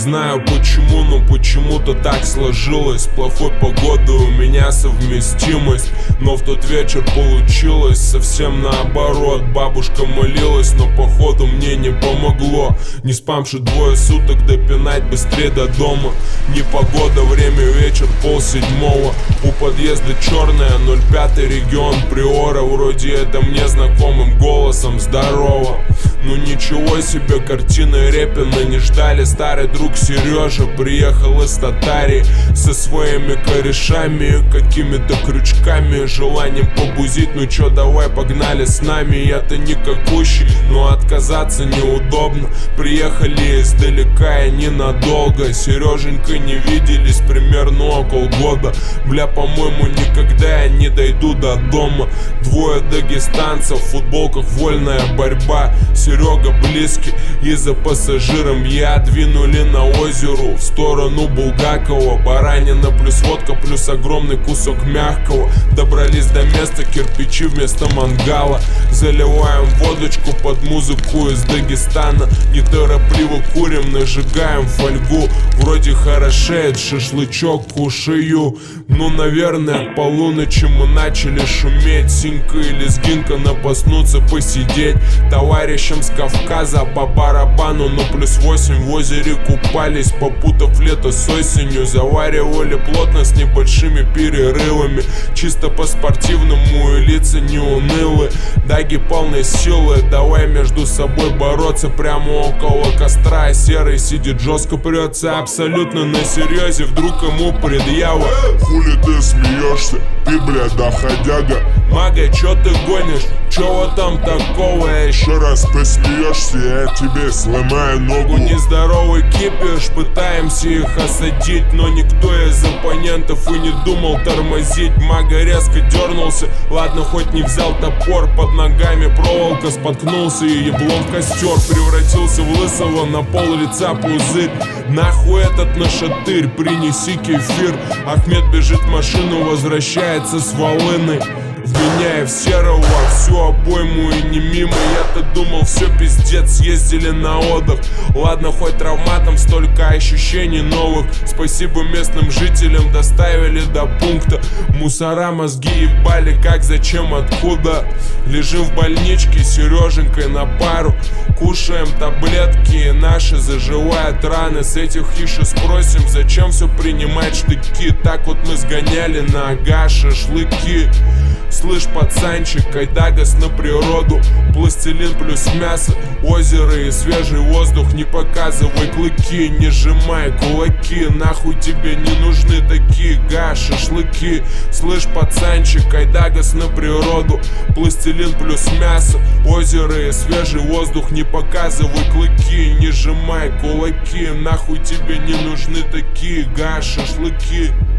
знаю почему, но почему-то так сложилось. С плохой погодой у меня совместимость, но в тот вечер получилось совсем наоборот. Бабушка молилась, но походу мне не помогло. Не спамши 2 суток, допинать быстрее до дома. Непогода, время вечер, 6:30. У подъезда черная, 05-й регион Приора. Вроде это мне знакомым голосом здорово. Ну ничего себе, картины Репина не ждали. Старый друг Сережа приехал из Татарии со своими корешами, какими-то крючками, желанием побузить. Ну чё, давай погнали с нами. Я-то никакущий, но отказаться неудобно. Приехали издалека и ненадолго. Сереженькой не виделись примерно около года. Бля, по-моему, никогда я не дойду до дома. 2 дагестанцев в футболках, вольная борьба. Серега близкий, и за пассажиром я. Двинули на озеру в сторону Булгакова. Баранина плюс водка, плюс огромный кусок мягкого. Добрались до места, кирпичи вместо мангала. Заливаем водочку под музыку из Дагестана. Неторопливо курим, нажигаем фольгу. Вроде хорошеет, шашлычок кушаю. Ну, наверное, к полуночи мы начали шуметь. Синька и лезгинка напоснуться, посидеть. Товарищам с Кавказа по барабану, но +8 в озере купались, попутав лето с осенью. Заваривали плотно с небольшими перерывами, чисто по-спортивному, и лица не унылы. Даги полной силы, давай между собой бороться. Прямо около костра серый сидит, жестко прется. Абсолютно на серьезе, вдруг ему предъява. Хули ты смеешься, ты, блядь, доходяга. Мага, чё ты гонишь? Чего там такого? Еще раз посмеешься, я тебе сломаю ногу. Нездоровый кипиш, пытаемся их осадить, но никто из оппонентов и не думал тормозить. Мага резко дернулся, ладно, хоть не взял топор. Под ногами проволока, споткнулся и еблом в костер. Превратился в лысого, на пол лица пузырь. Нахуй этот нашатырь, принеси кефир. Ахмед бежит в машину, возвращается с волыной, вменяя в серого всю обойму и не мимо. Я-то думал, все пиздец, съездили на отдых. Ладно, хоть травматом столько ощущений новых. Спасибо местным жителям, доставили до пункта. Мусора мозги ебали, как, зачем, откуда. Лежим в больничке с Сереженькой на пару. Кушаем таблетки, и наши заживают раны. С этих еще спросим, зачем все принимать штыки. Так вот мы сгоняли на ага шашлыки. Слышь, пацанчик, айдагас на природу. Пластилин плюс мясо, озеро и свежий воздух. Не показывай клыки, не сжимай кулаки. Нахуй тебе не нужны такие шашлыки. Слышь, пацанчик, айдагас на природу. Пластилин плюс мясо, озеро и свежий воздух. Не показывай клыки, не сжимай кулаки. Нахуй тебе не нужны такие шашлыки.